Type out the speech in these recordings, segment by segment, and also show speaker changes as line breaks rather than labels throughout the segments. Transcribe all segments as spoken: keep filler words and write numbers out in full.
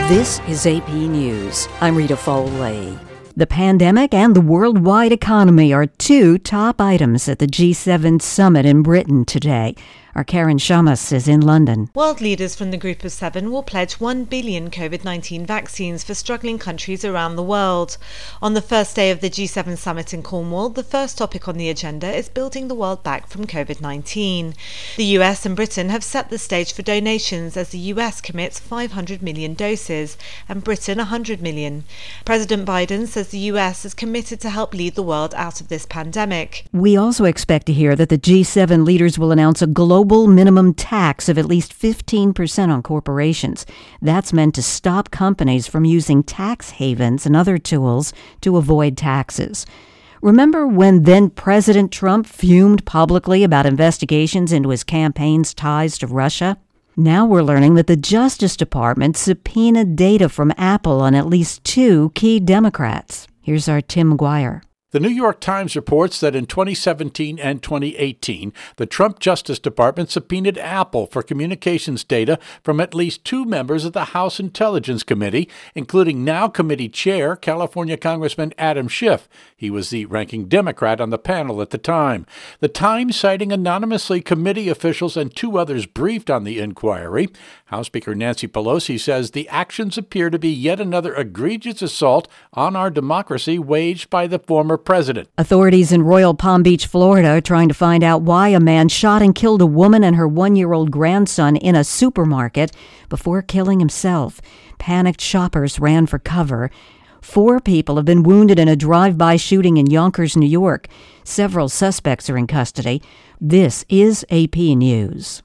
This is A P News. I'm Rita Foley. The pandemic and the worldwide economy are two top items at the G seven summit in Britain today. Our Karen Shamas is in London.
World leaders from the Group of Seven will pledge one billion COVID nineteen vaccines for struggling countries around the world. On the first day of the G seven summit in Cornwall, the first topic on the agenda is building the world back from COVID nineteen. The U S and Britain have set the stage for donations as the U S commits five hundred million doses and Britain one hundred million. President Biden says the U S is committed to help lead the world out of this pandemic.
We also expect to hear that the G seven leaders will announce a global minimum tax of at least fifteen percent on corporations. That's meant to stop companies from using tax havens and other tools to avoid taxes. Remember when then President Trump fumed publicly about investigations into his campaign's ties to Russia? Now we're learning that the Justice Department subpoenaed data from Apple on at least two key Democrats. Here's our Tim McGuire.
The New York Times reports that in twenty seventeen and twenty eighteen, the Trump Justice Department subpoenaed Apple for communications data from at least two members of the House Intelligence Committee, including now committee chair, California Congressman Adam Schiff. He was the ranking Democrat on the panel at the time. The Times, citing anonymously committee officials and two others briefed on the inquiry. House Speaker Nancy Pelosi says the actions appear to be yet another egregious assault on our democracy waged by the former president.
Authorities in Royal Palm Beach, Florida, are trying to find out why a man shot and killed a woman and her one-year-old grandson in a supermarket before killing himself. Panicked shoppers ran for cover. Four people have been wounded in a drive-by shooting in Yonkers, New York. Several suspects are in custody. This is A P News.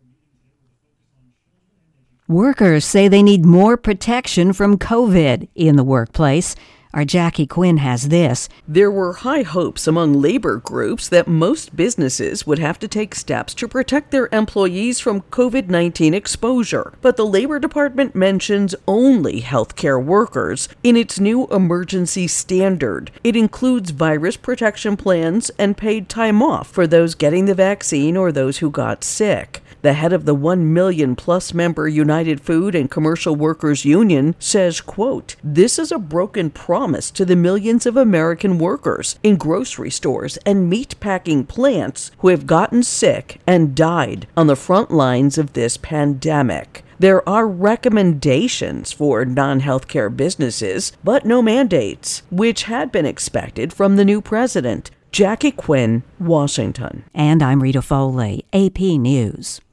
Workers say they need more protection from COVID in the workplace. Our Jackie Quinn has this.
There were high hopes among labor groups that most businesses would have to take steps to protect their employees from COVID nineteen exposure. But the Labor Department mentions only healthcare workers in its new emergency standard. It includes virus protection plans and paid time off for those getting the vaccine or those who got sick. The head of the one million plus member United Food and Commercial Workers Union says, quote, "This is a broken promise to the millions of American workers in grocery stores and meatpacking plants who have gotten sick and died on the front lines of this pandemic." There are recommendations for non-healthcare businesses, but no mandates, which had been expected from the new president. Jackie Quinn, Washington.
And I'm Rita Foley, A P News.